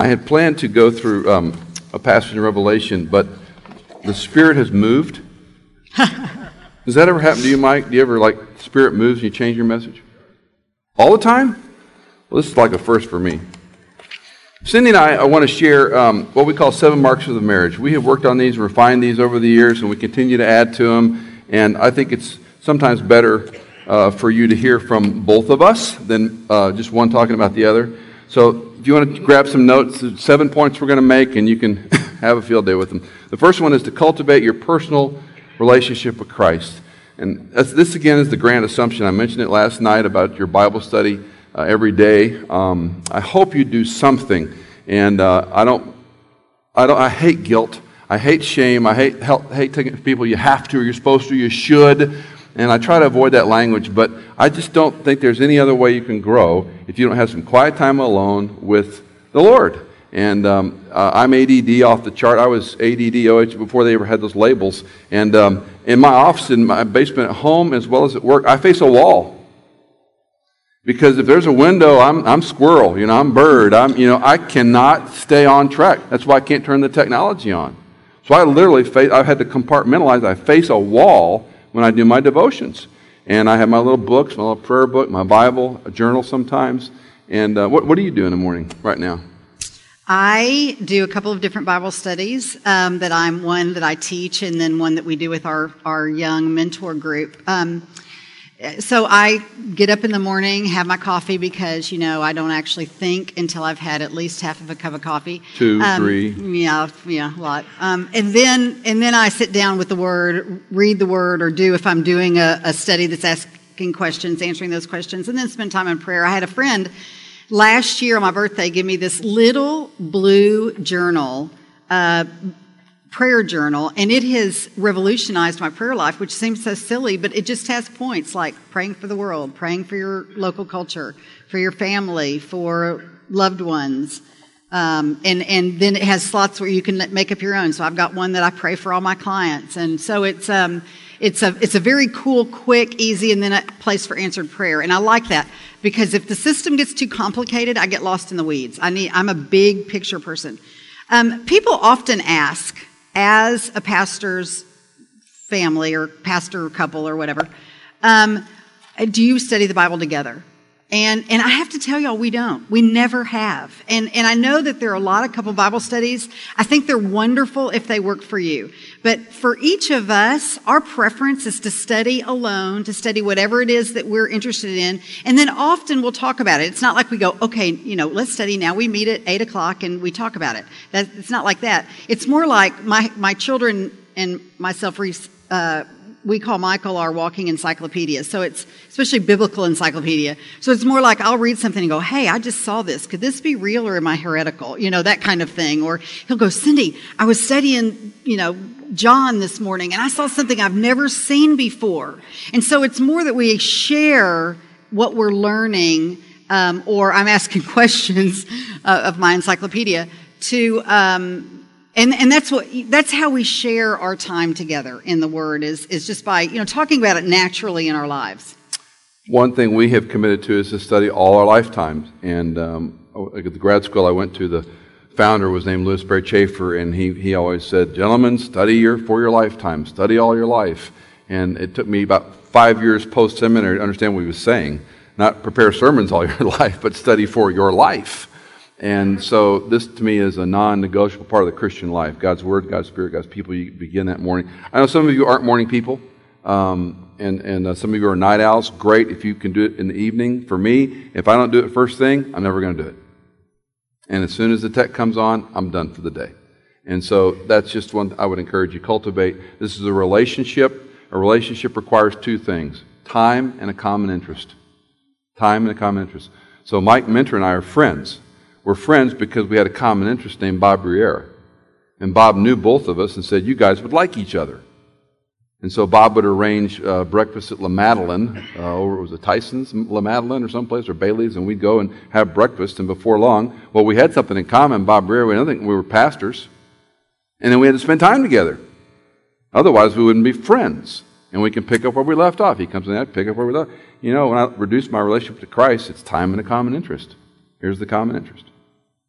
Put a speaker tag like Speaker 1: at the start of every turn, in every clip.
Speaker 1: I had planned to go through a passage in Revelation, but the Spirit has moved. Does that ever happen to you, Mike? Do you ever, the Spirit moves and you change your message? All the time? Well, this is like a first for me. Cindy and I want to share what we call 7 marks of the marriage. We have worked on these, refined these over the years, and we continue to add to them. And I think it's sometimes better for you to hear from both of us than just one talking about the other. So if you want to grab some notes, there's 7 points we're going to make, and you can have a field day with them. The first one is to cultivate your personal relationship with Christ. And this, again, is the grand assumption. I mentioned it last night about your Bible study every day. I hope you do something. And I hate guilt. I hate shame. I hate taking people, you have to, or you're supposed to, you should. And I try to avoid that language, but I just don't think there's any other way you can grow if you don't have some quiet time alone with the Lord. And I'm ADD off the chart. I was ADD, OH, before they ever had those labels. And in my office, in my basement at home, as well as at work, I face a wall. Because if there's a window, I'm squirrel, I'm bird. I cannot stay on track. That's why I can't turn the technology on. So I literally I've had to compartmentalize. I face a wall when I do my devotions. And I have my little books, my little prayer book, my Bible, a journal sometimes. And what do you do in the morning right now?
Speaker 2: I do a couple of different Bible studies one that I teach, and then one that we do with our young mentor group. So I get up in the morning, have my coffee because, I don't actually think until I've had at least half of a cup of coffee.
Speaker 1: 2, 3.
Speaker 2: Yeah, a lot. And then I sit down with the Word, read the Word, or if I'm doing a study that's asking questions, answering those questions, and then spend time in prayer. I had a friend last year on my birthday give me this little blue journal, prayer journal, and it has revolutionized my prayer life, which seems so silly, but it just has points like praying for the world, praying for your local culture, for your family, for loved ones, and then it has slots where you can make up your own. So I've got one that I pray for all my clients, and so it's a very cool, quick, easy, and then a place for answered prayer, and I like that because if the system gets too complicated, I get lost in the weeds. I'm a big picture person. People often ask, as a pastor's family or pastor couple or whatever, do you study the Bible together? And I have to tell y'all, we don't. We never have. And I know that there are a lot of couple Bible studies. I think they're wonderful if they work for you. But for each of us, our preference is to study alone, to study whatever it is that we're interested in. And then often we'll talk about it. It's not like we go, okay, let's study now. We meet at 8 o'clock and we talk about it. It's not like that. It's more like my children and myself, we call Michael our walking encyclopedia. So it's especially biblical encyclopedia. So it's more like I'll read something and go, hey, I just saw this. Could this be real or am I heretical? That kind of thing. Or he'll go, Cindy, I was studying, John this morning and I saw something I've never seen before. And so it's more that we share what we're learning, or I'm asking questions of my encyclopedia to, And that's how we share our time together in the Word is just by, talking about it naturally in our lives.
Speaker 1: One thing we have committed to is to study all our lifetimes. And at the grad school I went to, the founder was named Louis Perry Chafer, and he always said, gentlemen, study for your lifetime, study all your life. And it took me about 5 years post-seminary to understand what he was saying. Not prepare sermons all your life, but study for your life. And so this, to me, is a non-negotiable part of the Christian life. God's Word, God's Spirit, God's people. You begin that morning. I know some of you aren't morning people, and some of you are night owls. Great if you can do it in the evening. For me, if I don't do it first thing, I'm never going to do it. And as soon as the tech comes on, I'm done for the day. And so that's just one I would encourage you to cultivate. This is a relationship. A relationship requires 2 things: time and a common interest. Time and a common interest. So Mike Mentor and I are friends. We're friends because we had a common interest named Bob Briere. And Bob knew both of us and said, you guys would like each other. And so Bob would arrange breakfast at La Madeleine, or was it Tyson's, La Madeleine or someplace, or Bailey's, and we'd go and have breakfast. And before long, well, we had something in common. Bob Briere, we were pastors. And then we had to spend time together. Otherwise, we wouldn't be friends. And we can pick up where we left off. He comes in, I pick up where we left. When I reduce my relationship to Christ, it's time and a common interest. Here's the common interest.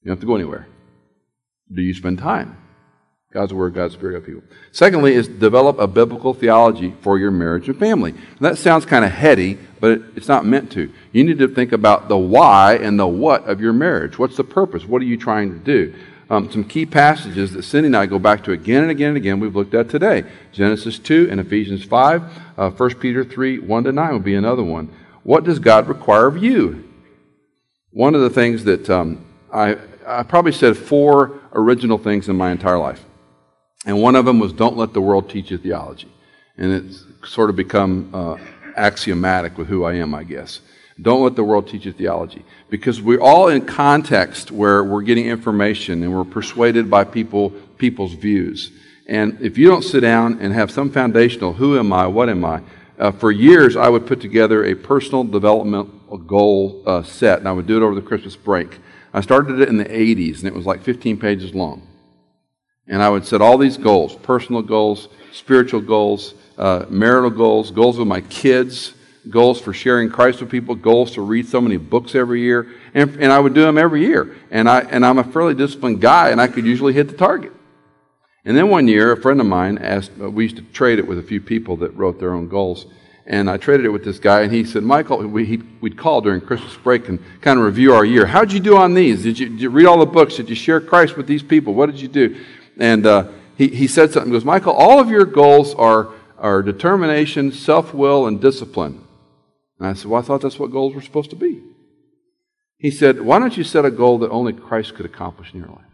Speaker 1: You don't have to go anywhere. Do you spend time? God's Word, God's Spirit, God's people. Secondly is develop a biblical theology for your marriage and family. And that sounds kind of heady, but it's not meant to. You need to think about the why and the what of your marriage. What's the purpose? What are you trying to do? Some key passages that Cindy and I go back to again and again and again we've looked at today. Genesis 2 and Ephesians 5, 1 Peter 3, 1-9 would be another one. What does God require of you? One of the things that I probably said 4 original things in my entire life. And one of them was don't let the world teach you theology. And it's sort of become axiomatic with who I am, I guess. Don't let the world teach you theology. Because we're all in context where we're getting information and we're persuaded by people's views. And if you don't sit down and have some foundational, who am I, what am I? For years, I would put together a personal development goal set, and I would do it over the Christmas break. I started it in the 80s, and it was like 15 pages long. And I would set all these goals, personal goals, spiritual goals, marital goals, goals with my kids, goals for sharing Christ with people, goals to read so many books every year. And I would do them every year. And I'm a fairly disciplined guy, and I could usually hit the target. And then one year, a friend of mine asked, we used to trade it with a few people that wrote their own goals. And I traded it with this guy, and he said, Michael, we'd call during Christmas break and kind of review our year. How'd you do on these? Did you read all the books? Did you share Christ with these people? What did you do? And he said something. He goes, Michael, all of your goals are determination, self-will, and discipline. And I said, well, I thought that's what goals were supposed to be. He said, why don't you set a goal that only Christ could accomplish in your life?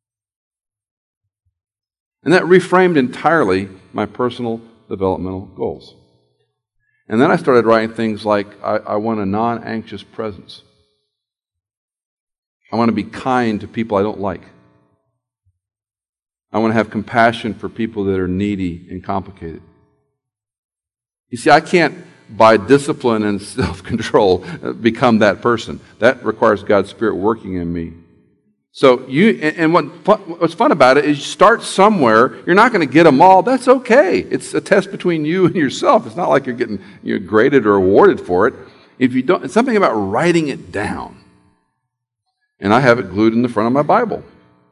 Speaker 1: And that reframed entirely my personal developmental goals. And then I started writing things like, I want a non-anxious presence. I want to be kind to people I don't like. I want to have compassion for people that are needy and complicated. You see, I can't, by discipline and self-control, become that person. That requires God's Spirit working in me. So what's fun about it is you start somewhere. You're not going to get them all. That's okay. It's a test between you and yourself. It's not like you're getting graded or awarded for it. If you don't, it's something about writing it down. And I have it glued in the front of my Bible.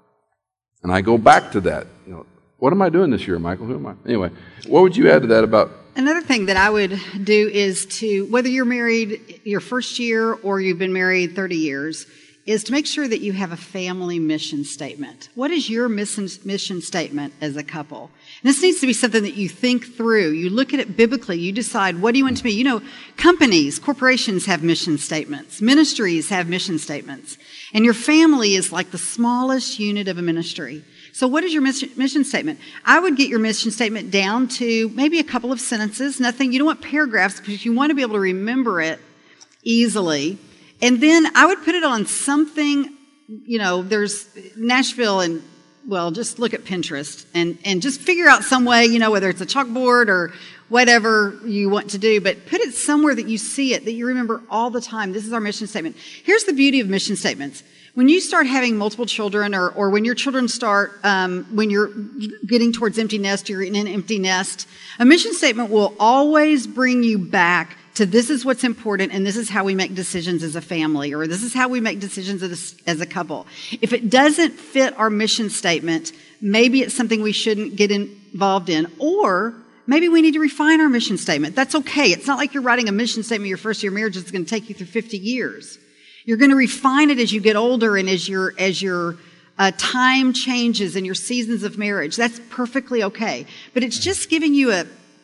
Speaker 1: And I go back to that. What am I doing this year, Michael? Who am I? Anyway, what would you add to that about?
Speaker 2: Another thing that I would do is whether you're married your first year or you've been married 30 years, is to make sure that you have a family mission statement. What is your mission statement as a couple? And this needs to be something that you think through. You look at it biblically. You decide, what do you want to be? Companies, corporations have mission statements. Ministries have mission statements. And your family is like the smallest unit of a ministry. So what is your mission statement? I would get your mission statement down to maybe a couple of sentences. Nothing, you don't want paragraphs because you want to be able to remember it easily. And then I would put it on something, there's Nashville and, just look at Pinterest and just figure out some way, whether it's a chalkboard or whatever you want to do, but put it somewhere that you see it, that you remember all the time. This is our mission statement. Here's the beauty of mission statements. When you start having multiple children or when your children start, when you're getting towards empty nest, you're in an empty nest, a mission statement will always bring you back to this is what's important and this is how we make decisions as a family, or this is how we make decisions as a couple. If it doesn't fit our mission statement, maybe it's something we shouldn't get involved in, or maybe we need to refine our mission statement. That's okay. It's not like you're writing a mission statement your first year of marriage that's going to take you through 50 years. You're going to refine it as you get older and as your time changes and your seasons of marriage. That's perfectly okay. But it's just giving you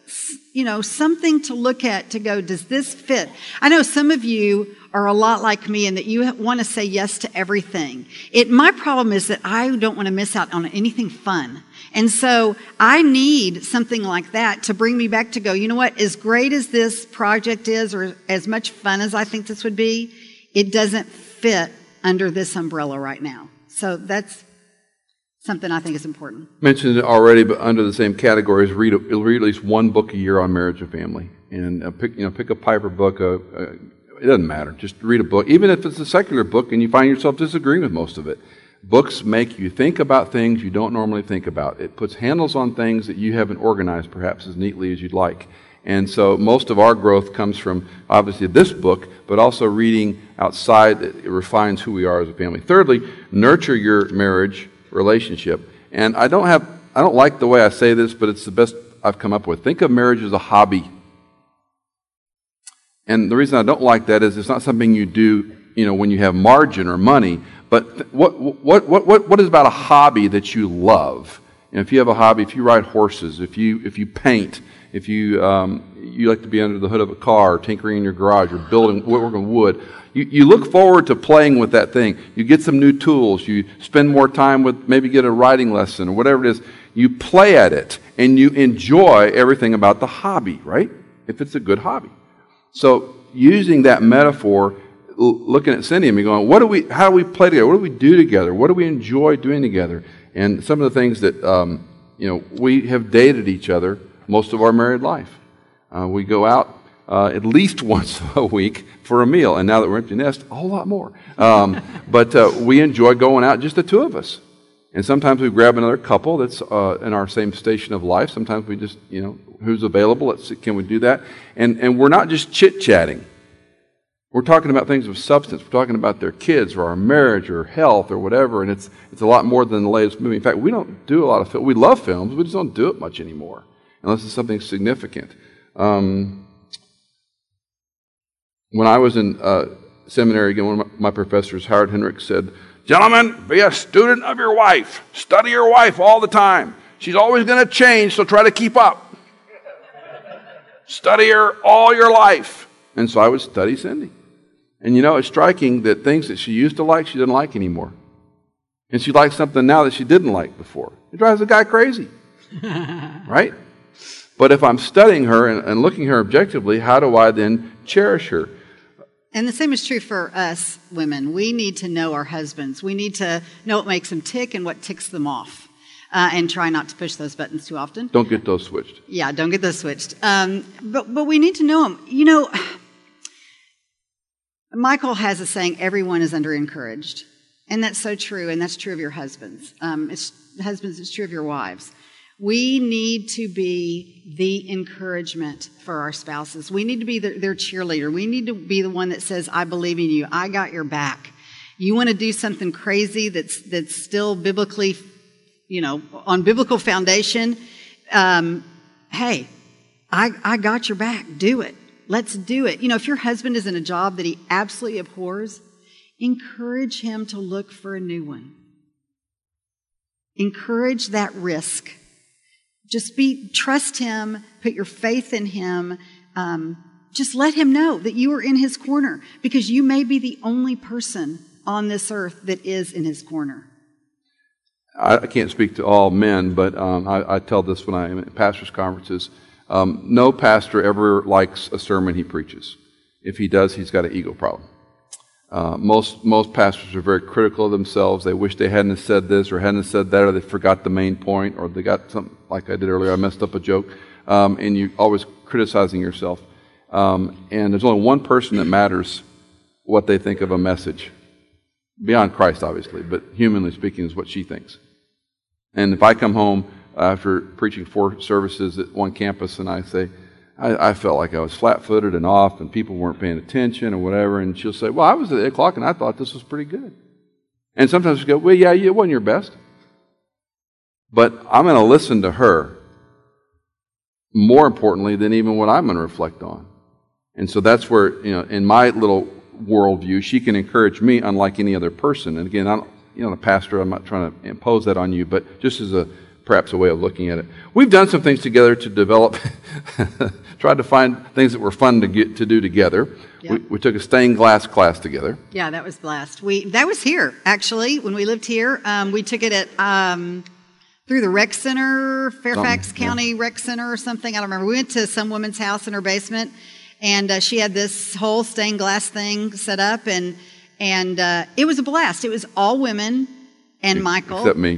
Speaker 2: something to look at to go, does this fit? I know some of you are a lot like me in that you want to say yes to everything. My problem is that I don't want to miss out on anything fun. And so I need something like that to bring me back to go, you know what, as great as this project is or as much fun as I think this would be, it doesn't fit under this umbrella right now. So that's something I think is important.
Speaker 1: Mentioned it already, but under the same categories, read at least one book a year on marriage and family. And pick a Piper book. It doesn't matter. Just read a book, even if it's a secular book and you find yourself disagreeing with most of it. Books make you think about things you don't normally think about. It puts handles on things that you haven't organized perhaps as neatly as you'd like. And so most of our growth comes from, obviously, this book, but also reading outside. It refines who we are as a family. Thirdly, nurture your marriage relationship. And I don't like the way I say this, but it's the best I've come up with. Think of marriage as a hobby. And the reason I don't like that is it's not something you do, when you have margin or money. But what is about a hobby that you love? And if you have a hobby, if you ride horses, if you paint, if you like to be under the hood of a car, or tinkering in your garage, or working with wood, you look forward to playing with that thing. You get some new tools. You spend more time with, maybe get a riding lesson or whatever it is. You play at it, and you enjoy everything about the hobby, right? If it's a good hobby. So using that metaphor, looking at Cindy and me going, how do we play together? What do we do together? What do we enjoy doing together? And some of the things that, we have dated each other most of our married life. We go out at least once a week for a meal. And now that we're empty nest, a whole lot more. But we enjoy going out, just the two of us. And sometimes we grab another couple that's in our same station of life. Sometimes we just, who's available? Can we do that? And we're not just chit-chatting. We're talking about things of substance. We're talking about their kids or our marriage or health or whatever. And it's a lot more than the latest movie. In fact, we don't do a lot of film. We love films. We just don't do it much anymore unless it's something significant. When I was in seminary, again, one of my professors, Howard Hendricks, said, "Gentlemen, be a student of your wife. Study your wife all the time. She's always going to change, so try to keep up. Study her all your life." And so I would study Cindy. And it's striking that things that she used to like, she doesn't like anymore. And she likes something now that she didn't like before. It drives a guy crazy. Right? But if I'm studying her and looking at her objectively, how do I then cherish her?
Speaker 2: And the same is true for us women. We need to know our husbands. We need to know what makes them tick and what ticks them off. And try not to push those buttons too often.
Speaker 1: Don't get those switched.
Speaker 2: Yeah, don't get those switched. But we need to know them. Michael has a saying, everyone is under-encouraged. And that's so true, and that's true of your husbands. It's true of your wives. We need to be the encouragement for our spouses. We need to be their cheerleader. We need to be the one that says, "I believe in you. I got your back." You want to do something crazy that's still biblically, on biblical foundation. Hey, I got your back. Do it. Let's do it. If your husband is in a job that he absolutely abhors, encourage him to look for a new one. Encourage that risk. Just trust him, put your faith in him. Just let him know that you are in his corner, because you may be the only person on this earth that is in his corner.
Speaker 1: I can't speak to all men, but I tell this when I'm at pastors' conferences. No pastor ever likes a sermon he preaches. If he does, he's got an ego problem. Most pastors are very critical of themselves. They wish they hadn't said this or hadn't said that, or they forgot the main point, or they got something like I did earlier. I messed up a joke, and you're always criticizing yourself. And there's only one person that matters what they think of a message, beyond Christ, obviously, but humanly speaking, is what she thinks. And if I come home after preaching 4 services at one campus, and I say, I felt like I was flat-footed and off, and people weren't paying attention or whatever, and she'll say, "Well, I was at 8 o'clock, and I thought this was pretty good." And sometimes we go, "Well, yeah, it wasn't your best." But I'm going to listen to her more importantly than even what I'm going to reflect on. And so that's where, in my little worldview, she can encourage me unlike any other person. And again, a pastor, I'm not trying to impose that on you, but just as perhaps a way of looking at it. We've done some things together to develop, tried to find things that were fun to do together. Yep. We took a stained glass class together. Yeah,
Speaker 2: that was blast. That was here, actually, when we lived here. We took it at through the rec center, Fairfax County Rec Center or something. I don't remember. We went to some woman's house in her basement, and she had this whole stained glass thing set up, and it was a blast. It was all women and Michael.
Speaker 1: Except me.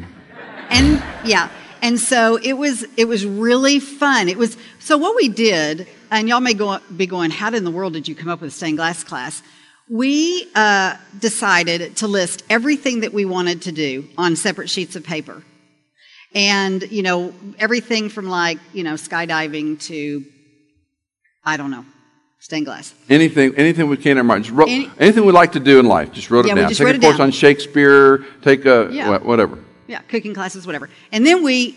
Speaker 2: And so it was really fun. So what we did, and y'all may be going, how in the world did you come up with a stained glass class? We decided to list everything that we wanted to do on separate sheets of paper. And, everything from skydiving to I don't know. Stained glass.
Speaker 1: Anything we can in our mind. Anything we like to do in life, just wrote it down. Take a course on Shakespeare, take a whatever.
Speaker 2: Yeah, cooking classes, whatever. And then we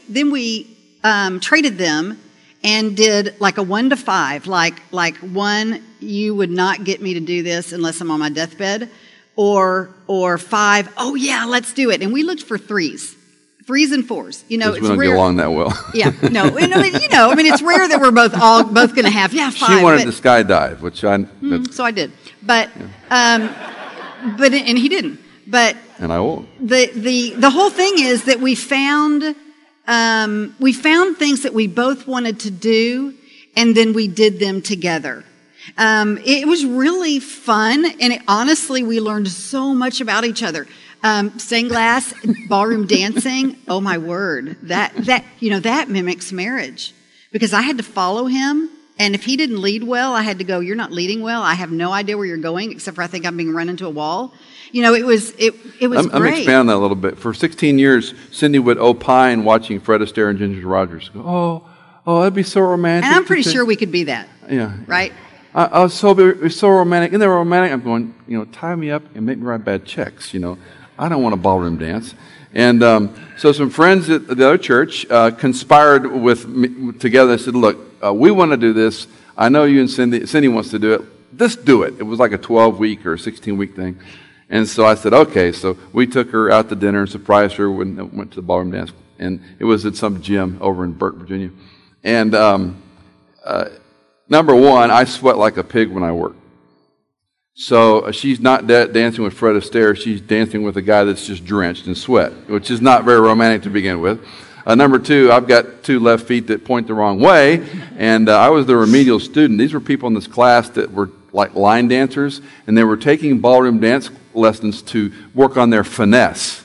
Speaker 2: traded them and did like a 1 to 5. Like 1, you would not get me to do this unless I'm on my deathbed, or 5, oh yeah, let's do it. And we looked for 3s. 3s and 4s. You know, it's
Speaker 1: we don't
Speaker 2: rare.
Speaker 1: Get along that well.
Speaker 2: Yeah, no. It's rare that we're both going to have 5.
Speaker 1: She wanted to skydive, which
Speaker 2: so I did, but and he didn't. But
Speaker 1: and I won't.
Speaker 2: The whole thing is that we found things that we both wanted to do, and then we did them together. It was really fun, and honestly, we learned so much about each other. Stained glass, ballroom dancing. Oh my word, that mimics marriage, because I had to follow him, and if he didn't lead well, I had to go, "You're not leading well. I have no idea where you're going, except for I think I'm being run into a wall." You know, it was great.
Speaker 1: Let me expand on that a little bit. For 16 years, Cindy would opine watching Fred Astaire and Ginger Rogers. Go, oh, that'd be so romantic.
Speaker 2: And I'm pretty sure we could be that.
Speaker 1: Yeah.
Speaker 2: Right?
Speaker 1: It's so romantic. Isn't that romantic? I'm going, tie me up and make me write bad checks, I don't want a ballroom dance. And so some friends at the other church conspired with me together and said, look, we want to do this. I know you and Cindy wants to do it. Let's do it. It was like a 12-week or a 16-week thing. And so I said, okay. So we took her out to dinner and surprised her when we went to the ballroom dance. And it was at some gym over in Burke, Virginia. And number one, I sweat like a pig when I work. So she's not dancing with Fred Astaire. She's dancing with a guy that's just drenched in sweat, which is not very romantic to begin with. Number two, I've got 2 left feet that point the wrong way, and I was the remedial student. These were people in this class that were like line dancers, and they were taking ballroom dance lessons to work on their finesse.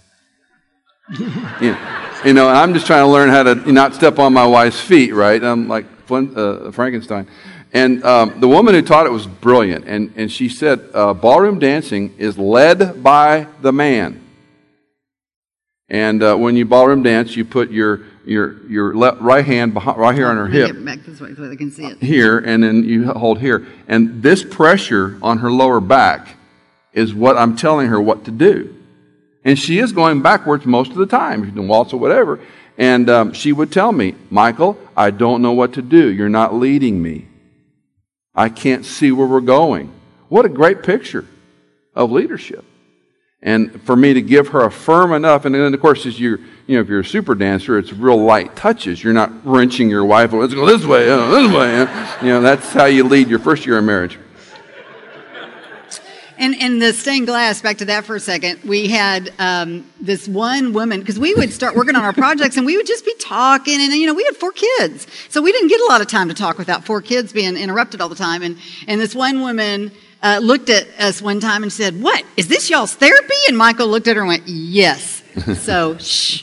Speaker 1: And I'm just trying to learn how to not step on my wife's feet, right? I'm like Frankenstein. And the woman who taught it was brilliant, and she said, ballroom dancing is led by the man. And when you ballroom dance, you put your right hand right here on her hip.
Speaker 2: Get back this way so they can see it.
Speaker 1: Here, and then you hold here. And this pressure on her lower back is what I'm telling her what to do. And she is going backwards most of the time. She can waltz or whatever. And she would tell me, Michael, I don't know what to do. You're not leading me. I can't see where we're going. What a great picture of leadership. And for me to give her a firm enough, and then of course, if you're a super dancer, it's real light touches. You're not wrenching your wife. Let's go this way, this way. That's how you lead your first year of marriage.
Speaker 2: And the stained glass, back to that for a second, we had this one woman, because we would start working on our projects and we would just be talking, and we had 4 kids. So we didn't get a lot of time to talk without 4 kids being interrupted all the time. And this one woman looked at us one time and said, "What, is this y'all's therapy?" And Michael looked at her and went, "Yes." So, shh.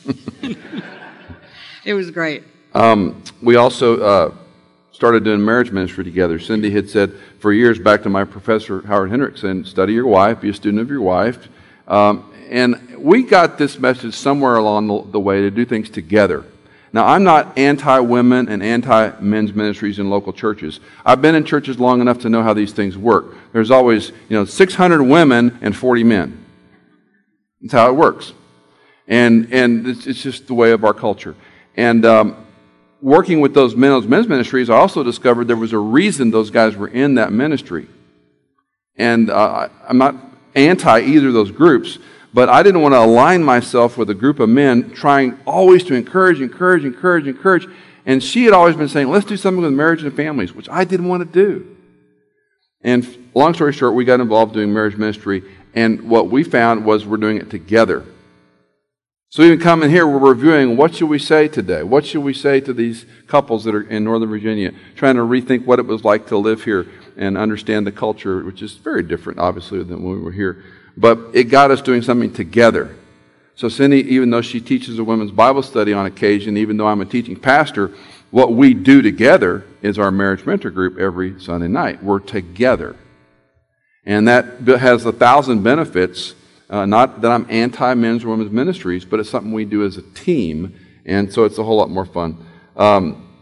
Speaker 2: It was great.
Speaker 1: We also started doing marriage ministry together. Cindy had said for years, back to my professor, Howard Hendrickson, study your wife, be a student of your wife. And we got this message somewhere along the way to do things together. Now, I'm not anti-women and anti-men's ministries in local churches. I've been in churches long enough to know how these things work. There's always, 600 women and 40 men. That's how it works. And it's just the way of our culture. And working with those men's ministries, I also discovered there was a reason those guys were in that ministry. And I'm not anti either of those groups, but I didn't want to align myself with a group of men trying always to encourage. And she had always been saying, let's do something with marriage and families, which I didn't want to do. And long story short, we got involved doing marriage ministry, and what we found was we're doing it together. So even coming here, we're reviewing what should we say today? What should we say to these couples that are in Northern Virginia, trying to rethink what it was like to live here and understand the culture, which is very different, obviously, than when we were here. But it got us doing something together. So Cindy, even though she teaches a women's Bible study on occasion, even though I'm a teaching pastor, what we do together is our marriage mentor group every Sunday night. We're together. And that has 1,000 benefits. Not that I'm anti-men's or women's ministries, but it's something we do as a team, and so it's a whole lot more fun.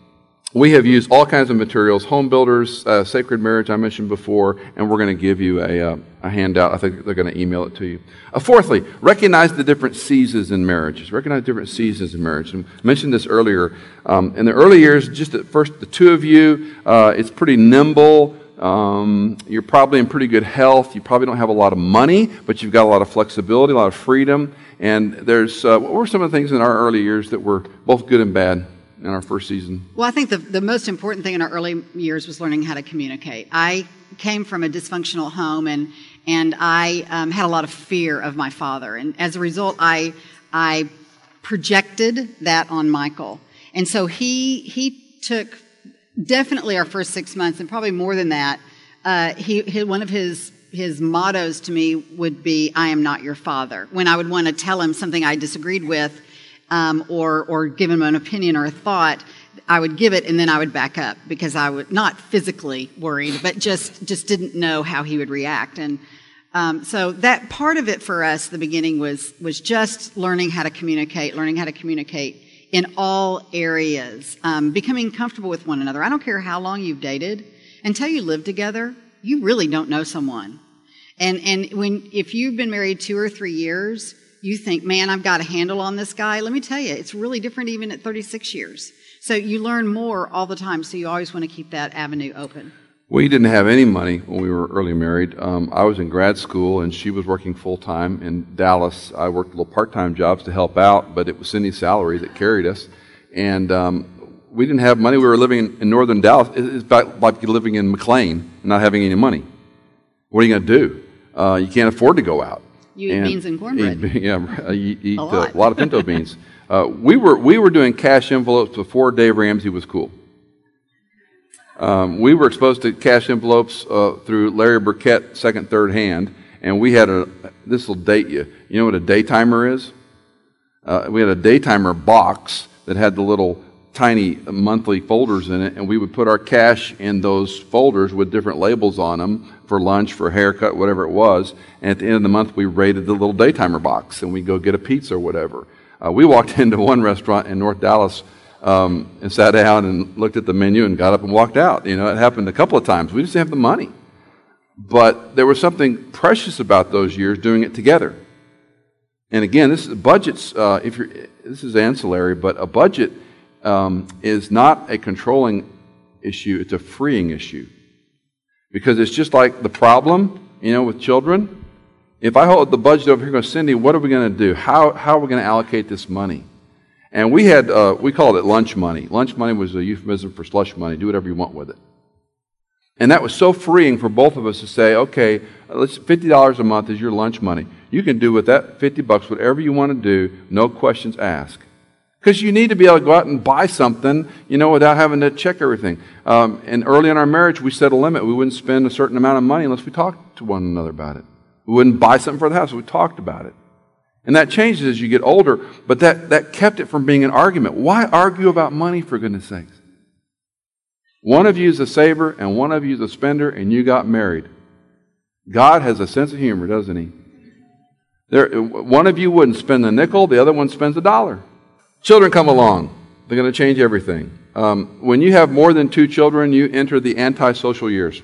Speaker 1: we have used all kinds of materials, Home Builders, Sacred Marriage I mentioned before, and we're going to give you a handout. I think they're going to email it to you. Fourthly, recognize the different seasons in marriages. Recognize different seasons in marriage. And I mentioned this earlier. In the early years, just at first, the two of you, it's pretty nimble. You're probably in pretty good health. You probably don't have a lot of money, but you've got a lot of flexibility, a lot of freedom. And there's what were some of the things in our early years that were both good and bad in our first season?
Speaker 2: Well, I think the most important thing in our early years was learning how to communicate. I came from a dysfunctional home, and I had a lot of fear of my father. And as a result, I projected that on Michael. And so he took definitely our first 6 months, and probably more than that. One of his mottos to me would be, "I am not your father." When I would want to tell him something I disagreed with, or give him an opinion or a thought, I would give it and then I would back up because I would not physically worried, but just didn't know how he would react. And so that part of it for us, the beginning was just learning how to communicate in all areas, becoming comfortable with one another. I don't care how long you've dated, until you live together, you really don't know someone. And if you've been married 2 or 3 years, you think, man, I've got a handle on this guy. Let me tell you, it's really different even at 36 years. So you learn more all the time, so you always want to keep that avenue open.
Speaker 1: We didn't have any money when we were early married. I was in grad school, and she was working full-time in Dallas. I worked little part-time jobs to help out, but it was Cindy's salary that carried us. And we didn't have money. We were living in northern Dallas. It's like living in McLean and not having any money. What are you going to do? You can't afford to go out.
Speaker 2: You eat beans and cornbread.
Speaker 1: You eat a lot of pinto beans. We were doing cash envelopes before Dave Ramsey was cool. We were exposed to cash envelopes through Larry Burkett, second, third hand, and we had this will date you. You know what a daytimer is? We had a daytimer box that had the little tiny monthly folders in it, and we would put our cash in those folders with different labels on them for lunch, for a haircut, whatever it was. And at the end of the month, we raided the little daytimer box, and we'd go get a pizza or whatever. We walked into one restaurant in North Dallas and sat down and looked at the menu and got up and walked out. You know, it happened a couple of times. We just didn't have the money. But there was something precious about those years doing it together. And again, this is budgets. This is ancillary, but a budget is not a controlling issue. It's a freeing issue. Because it's just like the problem, you know, with children. If I hold the budget over here, going, Cindy, what are we going to do? How are we going to allocate this money? And we called it lunch money. Lunch money was a euphemism for slush money. Do whatever you want with it. And that was so freeing for both of us to say, okay, let's $50 a month is your lunch money. You can do with that $50 whatever you want to do, no questions asked. Because you need to be able to go out and buy something, you know, without having to check everything. And early in our marriage, we set a limit. We wouldn't spend a certain amount of money unless we talked to one another about it. We wouldn't buy something for the house. We talked about it. And that changes as you get older, but that kept it from being an argument. Why argue about money, for goodness sakes? One of you is a saver and one of you is a spender, and you got married. God has a sense of humor, doesn't he? One of you wouldn't spend a nickel, the other one spends $1. Children come along. They're going to change everything. When you have more than 2 children, you enter the antisocial years.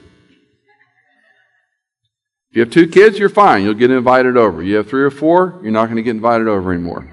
Speaker 1: If you have 2 kids, you're fine. You'll get invited over. You have 3 or 4, you're not going to get invited over anymore.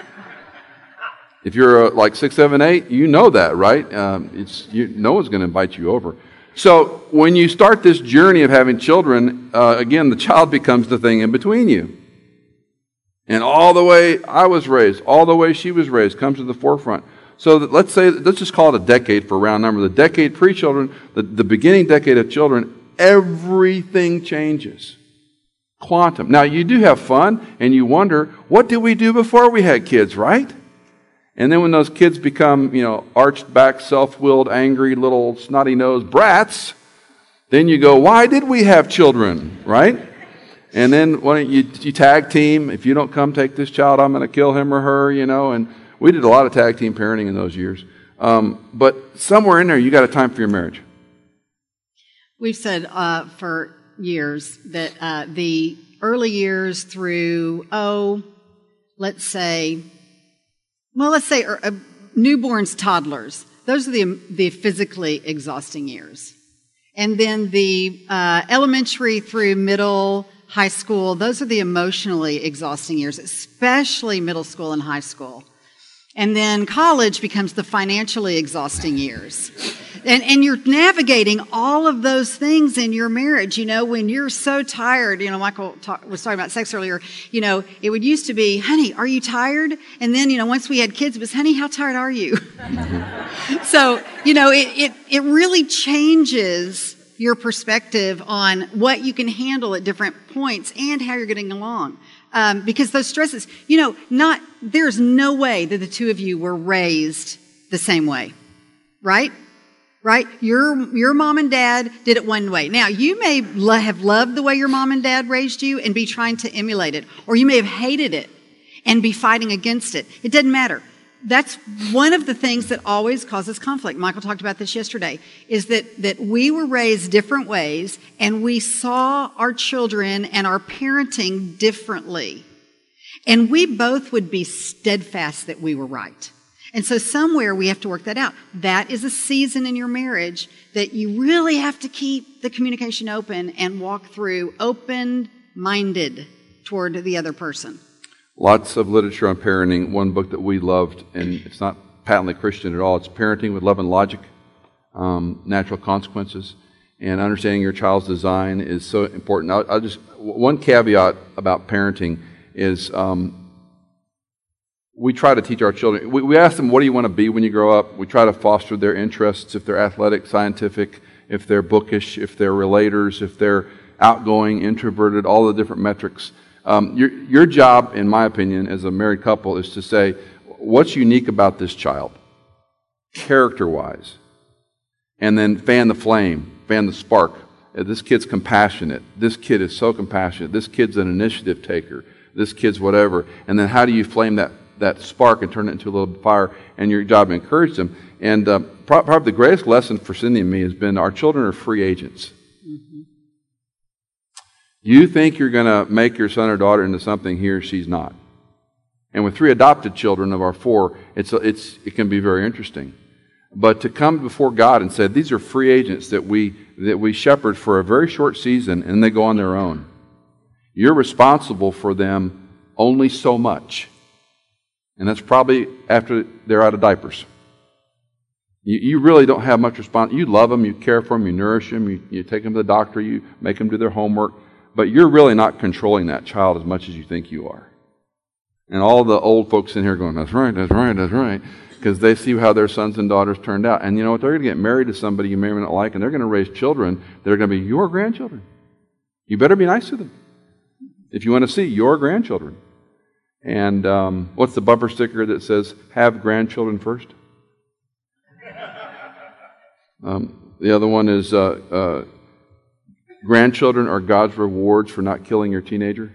Speaker 1: If you're like 6, 7, 8, you know that, right? No one's going to invite you over. So when you start this journey of having children, again, the child becomes the thing in between you. And all the way I was raised, all the way she was raised, comes to the forefront. So let's just call it a decade for a round number. The decade pre-children, the beginning decade of children, everything changes. Quantum. Now, you do have fun, and you wonder, what did we do before we had kids, right? And then when those kids become, you know, arched back, self-willed, angry, little snotty-nosed brats, then you go, why did we have children, right? And then when you tag team, if you don't come take this child, I'm going to kill him or her, you know. And we did a lot of tag team parenting in those years. But somewhere in there, you got a time for your marriage.
Speaker 2: We've said for years that the early years through, let's say newborns, toddlers, those are the physically exhausting years. And then the elementary through middle, high school, those are the emotionally exhausting years, especially middle school and high school. And then college becomes the financially exhausting years. And you're navigating all of those things in your marriage. You know, when you're so tired, Michael was talking about sex earlier, it would used to be, honey, are you tired? And then, once we had kids, it was, honey, how tired are you? So, it really changes your perspective on what you can handle at different points and how you're getting along. Because those stresses, there's no way that the two of you were raised the same way, right? Right? Your mom and dad did it one way. Now, you may have loved the way your mom and dad raised you and be trying to emulate it, or you may have hated it and be fighting against it. It doesn't matter. That's one of the things that always causes conflict. Michael talked about this yesterday, is that we were raised different ways and we saw our children and our parenting differently. And we both would be steadfast that we were right. And so somewhere we have to work that out. That is a season in your marriage that you really have to keep the communication open and walk through open-minded toward the other person.
Speaker 1: Lots of literature on parenting. One book that we loved, and it's not patently Christian at all, it's Parenting with Love and Logic, Natural Consequences. And understanding your child's design is so important. I'll just, one caveat about parenting is we try to teach our children. We ask them, what do you want to be when you grow up? We try to foster their interests, if they're athletic, scientific, if they're bookish, if they're relators, if they're outgoing, introverted, all the different metrics. Your job, in my opinion, as a married couple, is to say, what's unique about this child, character-wise? And then fan the flame, fan the spark. This kid's compassionate. This kid is so compassionate. This kid's an initiative taker. This kid's whatever. And then how do you flame that spark and turn it into a little fire? And your job to encourage them. And probably the greatest lesson for Cindy and me has been our children are free agents. Mm-hmm. You think you're going to make your son or daughter into something he or she's not. And with 3 adopted children of our 4, it can be very interesting. But to come before God and say, these are free agents that we shepherd for a very short season and they go on their own. You're responsible for them only so much. And that's probably after they're out of diapers. You really don't have much response. You love them, you care for them, you nourish them, you take them to the doctor, you make them do their homework. But you're really not controlling that child as much as you think you are. And all the old folks in here going, that's right, that's right, that's right. Because they see how their sons and daughters turned out. And you know what? They're going to get married to somebody you may or may not like, and they're going to raise children that are going to be your grandchildren. You better be nice to them if you want to see your grandchildren. And what's the bumper sticker that says, have grandchildren first? The other one is, grandchildren are God's rewards for not killing your teenager.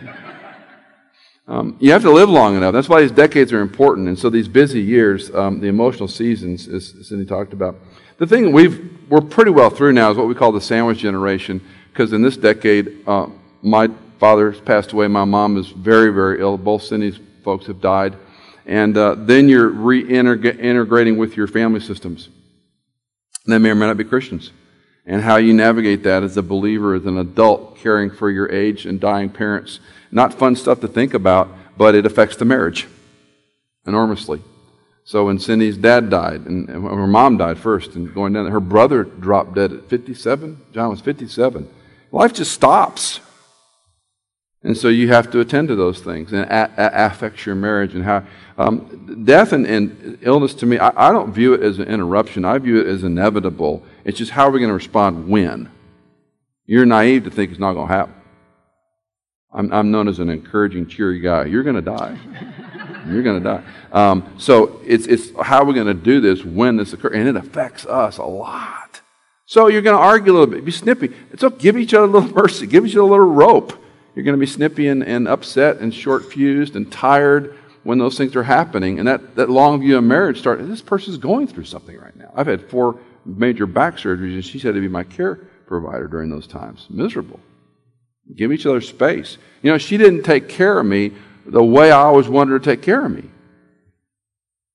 Speaker 1: You have to live long enough. That's why these decades are important. And so these busy years, the emotional seasons, as Cindy talked about. The thing we're pretty well through now is what we call the sandwich generation, because in this decade, my father passed away, my mom is very, very ill. Both Cindy's folks have died. And then you're reintegrating with your family systems. They may or may not be Christians. And how you navigate that as a believer, as an adult, caring for your aged and dying parents. Not fun stuff to think about, but it affects the marriage enormously. So when Cindy's dad died, and her mom died first, and going down, her brother dropped dead at 57. John was 57. Life just stops. And so you have to attend to those things, and it affects your marriage. And how death and illness, to me, I don't view it as an interruption. I view it as inevitable. It's just how are we going to respond when? You're naive to think it's not going to happen. I'm known as an encouraging, cheery guy. You're going to die. You're going to die. So it's how are we going to do this when this occurs? And it affects us a lot. So you're going to argue a little bit, be snippy. It's okay. Give each other a little mercy. Give each other a little rope. You're going to be snippy and upset and short-fused and tired when those things are happening. And that long view of marriage starts, this person's going through something right now. I've had 4 major back surgeries, and she's had to be my care provider during those times. Miserable. Give each other space. You know, she didn't take care of me the way I always wanted her to take care of me.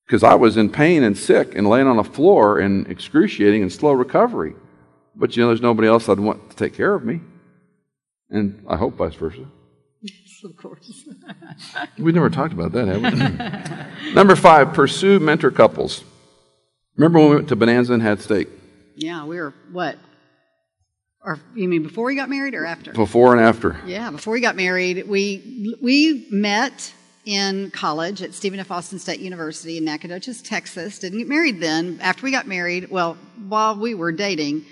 Speaker 1: because I was in pain and sick and laying on the floor and excruciating and slow recovery. But, there's nobody else I'd want to take care of me. And I hope vice versa.
Speaker 2: Yes, of course.
Speaker 1: We've never talked about that, have we? Number 5, pursue mentor couples. Remember when we went to Bonanza and had steak?
Speaker 2: Yeah, we were, what? Or you mean before we got married or after?
Speaker 1: Before and after.
Speaker 2: Yeah, before we got married, we met in college at Stephen F. Austin State University in Nacogdoches, Texas. Didn't get married then. After we got married, well, while we were dating,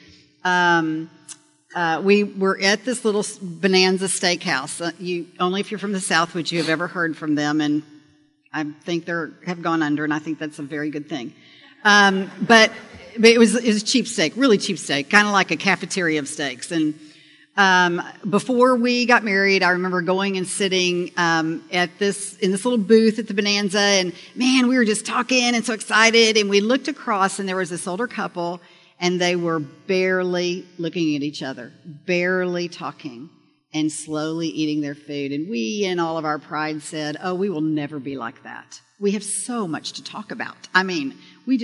Speaker 2: we were at this little Bonanza steakhouse. Only if you're from the South would you have ever heard from them, and I think they have gone under, and I think that's a very good thing. But it was cheap steak, really cheap steak, kind of like a cafeteria of steaks. And before we got married, I remember going and sitting in this little booth at the Bonanza, and man, we were just talking and so excited. And we looked across, and there was this older couple, and they were barely looking at each other, barely talking, and slowly eating their food. And we, in all of our pride, said, "Oh, we will never be like that. We have so much to talk about. I mean, we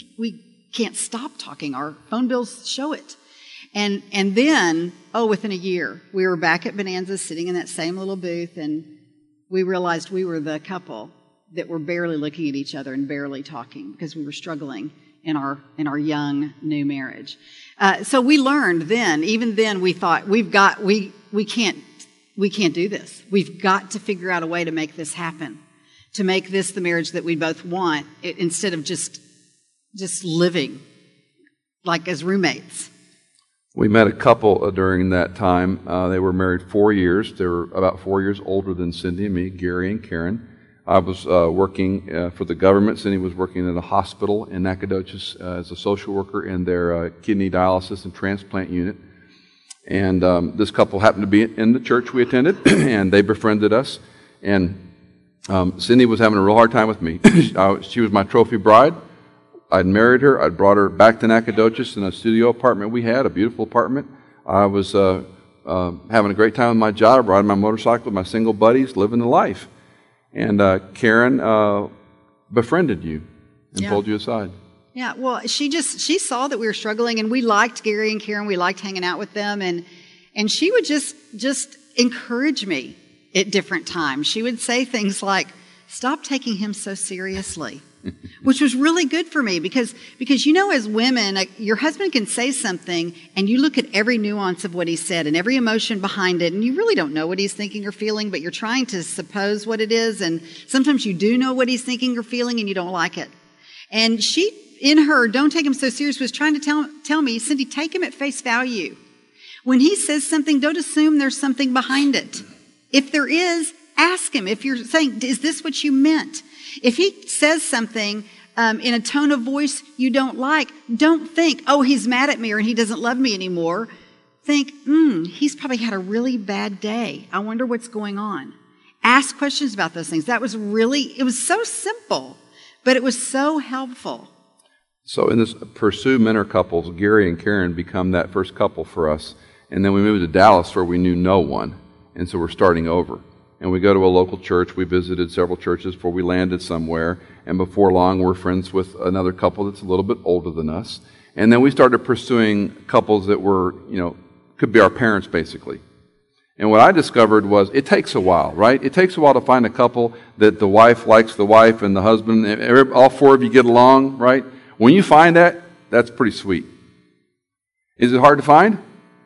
Speaker 2: can't stop talking. Our phone bills show it." And then, within a year, we were back at Bonanza sitting in that same little booth, and we realized we were the couple that were barely looking at each other and barely talking because we were struggling in our young new marriage. So we learned then, even then we thought we can't do this. We've got to figure out a way to make this happen, to make this the marriage that we both want, instead of just living like as roommates.
Speaker 1: We met a couple during that time. They were married 4 years. They were about 4 years older than Cindy and me, Gary and Karen. I was working for the government. Cindy was working at a hospital in Nacogdoches as a social worker in their kidney dialysis and transplant unit. And this couple happened to be in the church we attended, and they befriended us. And Cindy was having a real hard time with me. She was my trophy bride. I'd married her. I'd brought her back to Nacogdoches in a studio apartment we had, a beautiful apartment. I was having a great time with my job, riding my motorcycle with my single buddies, living the life. And Karen befriended you and pulled you aside.
Speaker 2: Yeah, well, she saw that we were struggling, and we liked Gary and Karen. We liked hanging out with them, and she would just encourage me at different times. She would say things like, "Stop taking him so seriously," which was really good for me because as women, your husband can say something, and you look at every nuance of what he said and every emotion behind it, and you really don't know what he's thinking or feeling, but you're trying to suppose what it is, and sometimes you do know what he's thinking or feeling, and you don't like it. And she, in her "don't take him so serious," was trying to tell me, "Cindy, take him at face value. When he says something, don't assume there's something behind it. If there is, ask him. If you're saying, is this what you meant? If he says something in a tone of voice you don't like, don't think, oh, he's mad at me or he doesn't love me anymore. Think, he's probably had a really bad day. I wonder what's going on." Ask questions about those things. It was so simple, but it was so helpful.
Speaker 1: So in this pursue mentor couples, Gary and Karen become that first couple for us. And then we moved to Dallas where we knew no one. And so we're starting over. And we go to a local church. We visited several churches before we landed somewhere. And before long, we're friends with another couple that's a little bit older than us. And then we started pursuing couples that were, could be our parents, basically. And what I discovered was it takes a while, right? It takes a while to find a couple that the wife likes the wife and the husband, all four of you get along, right? When you find that, that's pretty sweet. Is it hard to find?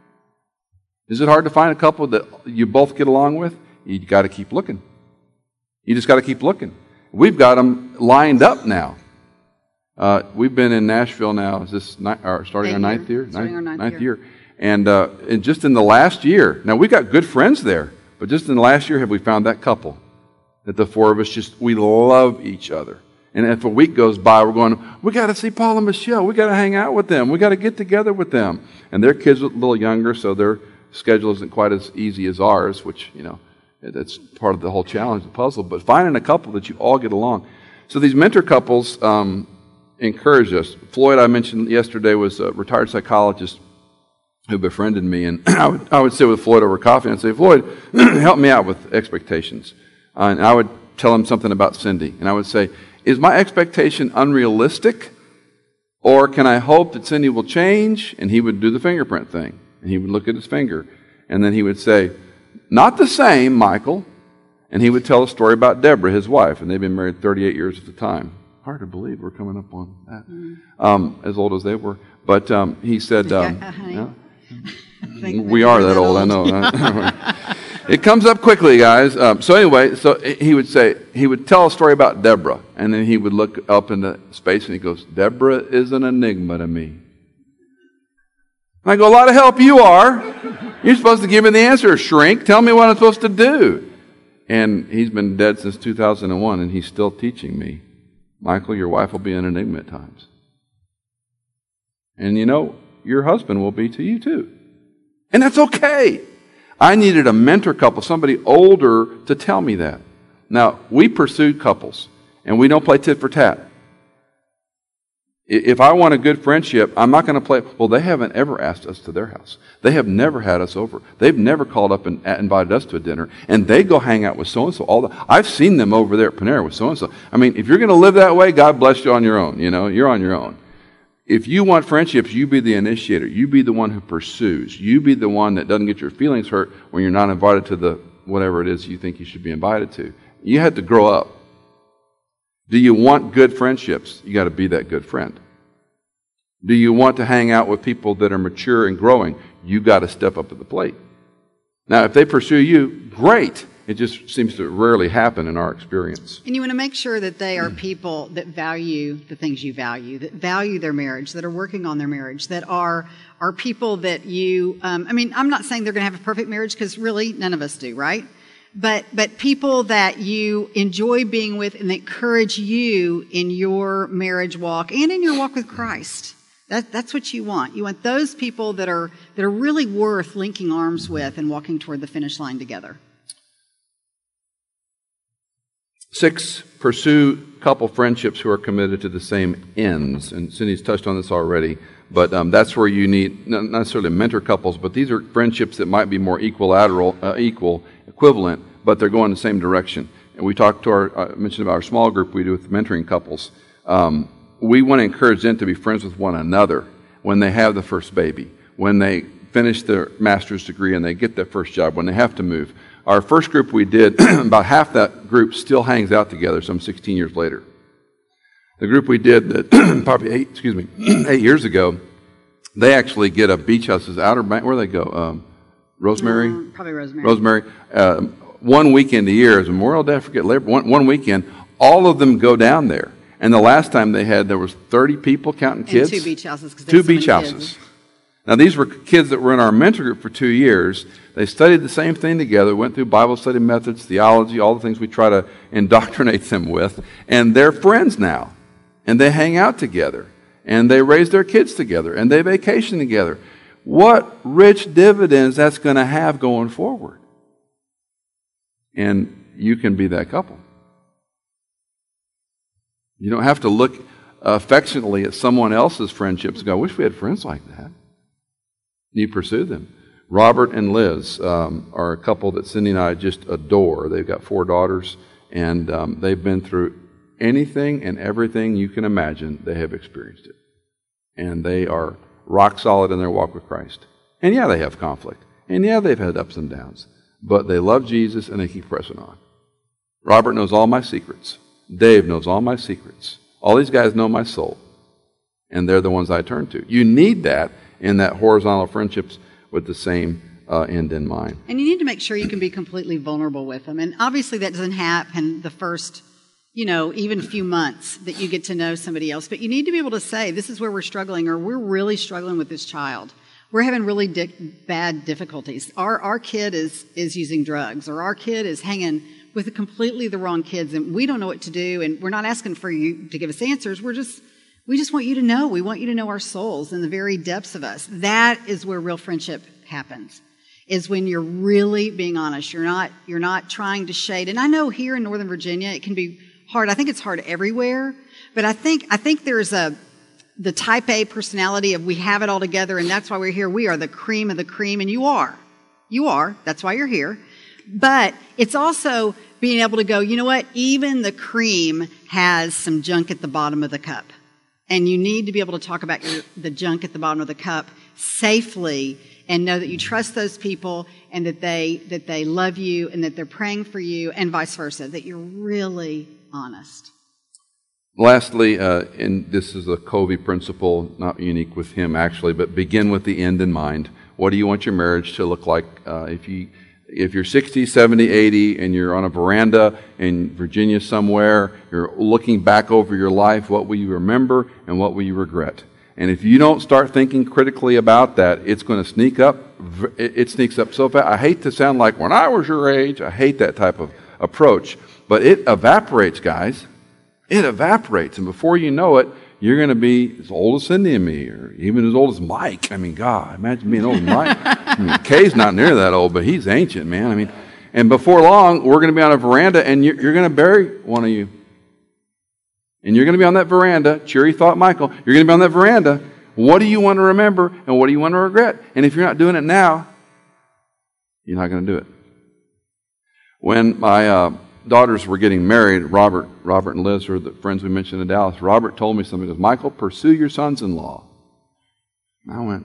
Speaker 1: Is it hard to find a couple that you both get along with? You got to keep looking. You just got to keep looking. We've got them lined up now. We've been in Nashville now. Is this starting our ninth year?
Speaker 2: Starting our ninth year.
Speaker 1: And just in the last year, now we got good friends there, but just in the last year have we found that couple that the four of us we love each other. And if a week goes by, we're going, we got to see Paul and Michelle. We got to hang out with them. We got to get together with them. And their kids are a little younger, so their schedule isn't quite as easy as ours, which, that's part of the whole challenge, the puzzle. But finding a couple that you all get along. So these mentor couples encourage us. Floyd, I mentioned yesterday, was a retired psychologist who befriended me. And I would sit with Floyd over coffee and say, "Floyd, help me out with expectations." And I would tell him something about Cindy. And I would say, is my expectation unrealistic? Or can I hope that Cindy will change? And he would do the fingerprint thing. And he would look at his finger. And then he would say, not the same, Michael. And he would tell a story about Deborah, his wife. And they've been married 38 years at the time. Hard to believe we're coming up on that. As old as they were. But he said, we are that old, I know. It comes up quickly, guys. So anyway, he would tell a story about Deborah, and then he would look up into space and he goes, Deborah is an enigma to me. And I go, a lot of help you are. You're supposed to give me the answer, shrink. Tell me what I'm supposed to do. And he's been dead since 2001, and he's still teaching me. Michael, your wife will be an enigma at times. And your husband will be to you too. And that's okay. I needed a mentor couple, somebody older, to tell me that. Now, we pursued couples, and we don't play tit for tat. If I want a good friendship, I'm not going to play, well, they haven't ever asked us to their house. They have never had us over. They've never called up and invited us to a dinner, and they go hang out with so-and-so. I've seen them over there at Panera with so-and-so. I mean, if you're going to live that way, God bless you on your own. You're on your own. If you want friendships, you be the initiator. You be the one who pursues. You be the one that doesn't get your feelings hurt when you're not invited to the whatever it is you think you should be invited to. You had to grow up. Do you want good friendships? You got to be that good friend. Do you want to hang out with people that are mature and growing? You got to step up to the plate. Now, if they pursue you, great. It just seems to rarely happen in our experience.
Speaker 2: And you want to make sure that they are people that value the things you value, that value their marriage, that are working on their marriage, that are people that you, I'm not saying they're going to have a perfect marriage, because really none of us do, right? But people that you enjoy being with and that encourage you in your marriage walk and in your walk with Christ. That's what you want. You want those people that are really worth linking arms with and walking toward the finish line together.
Speaker 1: 6, pursue couple friendships who are committed to the same ends. And Cindy's touched on this already, but that's where you need not necessarily mentor couples, but these are friendships that might be more equivalent, but they're going the same direction. And we talked to I mentioned about our small group we do with mentoring couples. We want to encourage them to be friends with one another when they have the first baby, when they finish their master's degree and they get their first job, when they have to move. Our first group we did, about half that group still hangs out together some 16 years later. The group we did that probably 8 years ago, they actually get a beach house. Outer Bank, where do they go? Rosemary?
Speaker 2: Probably Rosemary.
Speaker 1: Rosemary. One weekend a year is Memorial Day, I forget, Labor. One weekend, all of them go down there. And the last time there was 30 people counting kids.
Speaker 2: And 2 beach houses.
Speaker 1: 2 beach houses. Now, these were kids that were in our mentor group for 2 years. They studied the same thing together, went through Bible study methods, theology, all the things we try to indoctrinate them with. And they're friends now. And they hang out together. And they raise their kids together. And they vacation together. What rich dividends that's going to have going forward. And you can be that couple. You don't have to look affectionately at someone else's friendships and go, I wish we had friends like that. You pursue them. Robert and Liz are a couple that Cindy and I just adore. They've got 4 daughters, and they've been through anything and everything you can imagine. They have experienced it. And they are rock solid in their walk with Christ. And yeah, they have conflict. And yeah, they've had ups and downs. But they love Jesus, and they keep pressing on. Robert knows all my secrets. Dave knows all my secrets. All these guys know my soul. And they're the ones I turn to. You need that in that horizontal friendships with the same end in mind. And
Speaker 2: you need to make sure you can be completely vulnerable with them. And obviously that doesn't happen the first, even few months that you get to know somebody else. But you need to be able to say, this is where we're struggling, or we're really struggling with this child. We're having really bad difficulties. Our kid is using drugs, or our kid is hanging with completely the wrong kids, and we don't know what to do, and we're not asking for you to give us answers. We just want you to know. We want you to know our souls in the very depths of us. That is where real friendship happens, is when you're really being honest. You're not trying to shade. And I know here in Northern Virginia it can be hard. I think it's hard everywhere, but I think there's the type A personality of we have it all together, and that's why we're here. We are the cream of the cream, and you are. That's why you're here. But it's also being able to go, you know what, even the cream has some junk at the bottom of the cup. And you need to be able to talk about the junk at the bottom of the cup safely and know that you trust those people and that they love you and that they're praying for you and vice versa, that you're really honest.
Speaker 1: Lastly, and this is a Covey principle, not unique with him actually, but begin with the end in mind. What do you want your marriage to look like? If you're 60, 70, 80, and you're on a veranda in Virginia somewhere, you're looking back over your life, what will you remember and what will you regret? And if you don't start thinking critically about that, it's going to sneak up. It sneaks up so fast. I hate to sound like when I was your age. I hate that type of approach. But it evaporates, guys. It evaporates. And before you know it, you're going to be as old as Cindy and me, or even as old as Mike. I mean, God, imagine being old as Mike. I mean, Kay's not near that old, but he's ancient, man. I mean, and before long, we're going to be on a veranda, and you're going to bury one of you. And you're going to be on that veranda. Cheery thought, Michael. You're going to be on that veranda. What do you want to remember, and what do you want to regret? And if you're not doing it now, you're not going to do it. When my daughters were getting married, Robert and Liz are the friends we mentioned in Dallas. Robert told me something. He goes, Michael, pursue your sons-in-law. And I went,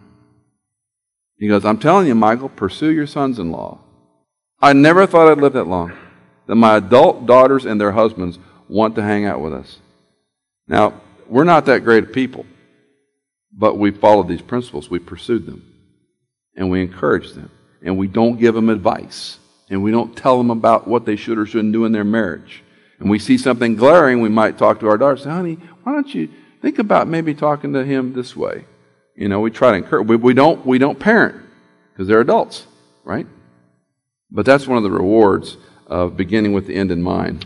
Speaker 1: he goes, I'm telling you, Michael, pursue your sons-in-law. I never thought I'd live that long, that my adult daughters and their husbands want to hang out with us. Now, we're not that great of people, but we followed these principles. We pursued them, and we encouraged them, and we don't give them advice. And we don't tell them about what they should or shouldn't do in their marriage. And we see something glaring, we might talk to our daughter and say, honey, why don't you think about maybe talking to him this way? You know, we try to encourage. We don't parent because they're adults, right? But that's one of the rewards of beginning with the end in mind.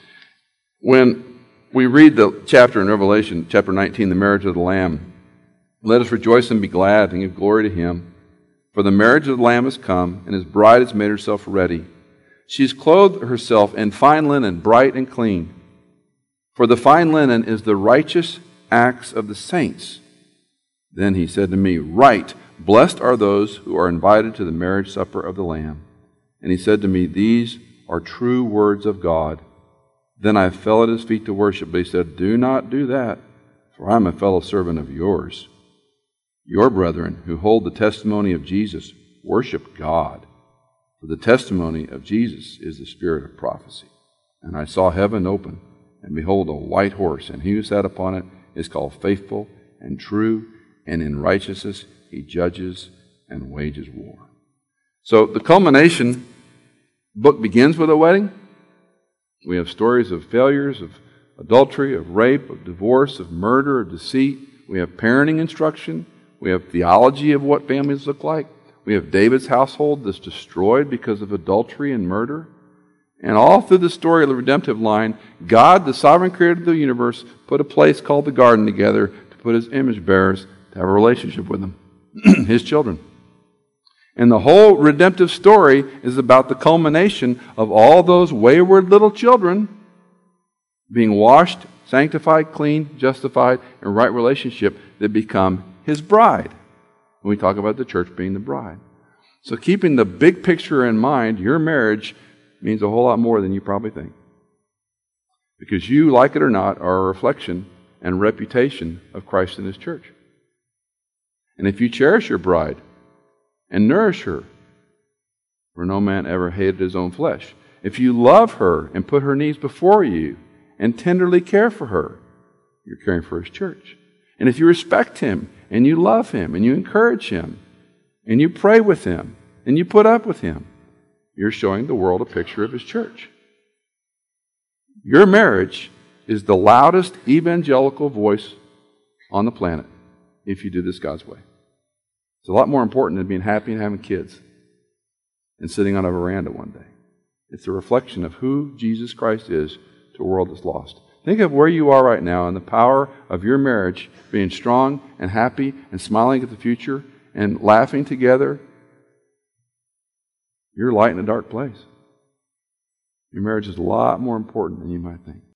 Speaker 1: When we read the chapter in Revelation, chapter 19, the marriage of the Lamb, let us rejoice and be glad and give glory to him. For the marriage of the Lamb has come, and his bride has made herself ready. She has clothed herself in fine linen, bright and clean. For the fine linen is the righteous acts of the saints. Then he said to me, Right, blessed are those who are invited to the marriage supper of the Lamb. And he said to me, These are true words of God. Then I fell at his feet to worship, but he said, Do not do that, for I am a fellow servant of yours. Your brethren who hold the testimony of Jesus worship God, for the testimony of Jesus is the spirit of prophecy. And I saw heaven open, and behold, a white horse, and he who sat upon it is called Faithful and True, and in righteousness he judges and wages war. So the culmination book begins with a wedding. We have stories of failures, of adultery, of rape, of divorce, of murder, of deceit. We have parenting instruction. We have theology of what families look like. We have David's household that's destroyed because of adultery and murder. And all through the story of the redemptive line, God, the sovereign creator of the universe, put a place called the garden together to put his image bearers to have a relationship with them, his children. And the whole redemptive story is about the culmination of all those wayward little children being washed, sanctified, clean, justified, in right relationship that become his bride. When we talk about the church being the bride. So keeping the big picture in mind, your marriage means a whole lot more than you probably think. Because you, like it or not, are a reflection and reputation of Christ and his church. And if you cherish your bride and nourish her, for no man ever hated his own flesh. If you love her and put her needs before you and tenderly care for her, you're caring for his church. And if you respect him and you love him and you encourage him and you pray with him and you put up with him, you're showing the world a picture of his church. Your marriage is the loudest evangelical voice on the planet if you do this God's way. It's a lot more important than being happy and having kids and sitting on a veranda one day. It's a reflection of who Jesus Christ is to a world that's lost. Think of where you are right now and the power of your marriage being strong and happy and smiling at the future and laughing together. You're light in a dark place. Your marriage is a lot more important than you might think.